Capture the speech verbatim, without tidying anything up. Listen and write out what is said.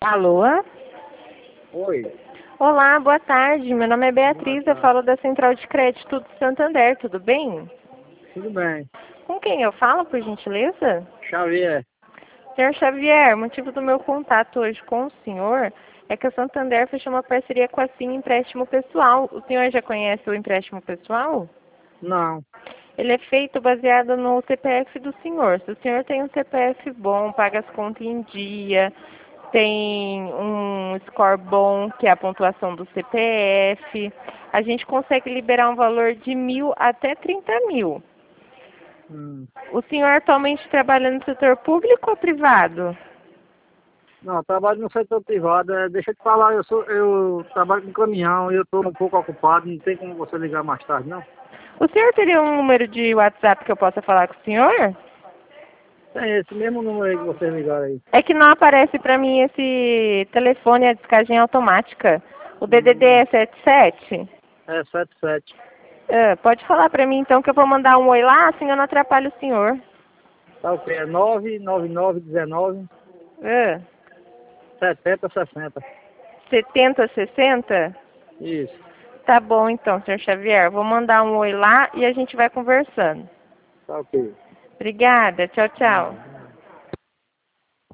Alô? Oi. Olá, boa tarde. Meu nome é Beatriz, eu tarde. falo da Central de Crédito do Santander, tudo bem? Tudo bem. Com quem eu falo, por gentileza? Xavier. Senhor Xavier, o motivo do meu contato hoje com o senhor é que a Santander fechou uma parceria com a Sim Empréstimo Pessoal. O senhor já conhece o empréstimo pessoal? Não. Ele é feito baseado no C P F do senhor. Se o senhor tem um C P F bom, paga as contas em dia, tem um score bom, que é a pontuação do C P F, a gente consegue liberar um valor de mil até trinta mil. Hum. O senhor atualmente trabalha no setor público ou privado? Não, eu trabalho no setor privado. É, deixa eu te falar, eu, sou, eu trabalho com caminhão e eu estou um pouco ocupado. Não tem como você ligar mais tarde, não? O senhor teria um número de WhatsApp que eu possa falar com o senhor? Tem esse mesmo número aí que vocês ligaram aí. É que não aparece para mim esse telefone, a descagem automática. O D D D Hum. é setenta e sete? É sete sete. Ah, pode falar para mim então que eu vou mandar um oi lá, assim eu não atrapalho o senhor. Tá o quê? É nove nove nove um nove Ah, setenta sessenta. setenta, sessenta? Isso. Tá bom então, senhor Xavier. Vou mandar um oi lá e a gente vai conversando. Tá ok. Obrigada. Tchau, tchau. Não.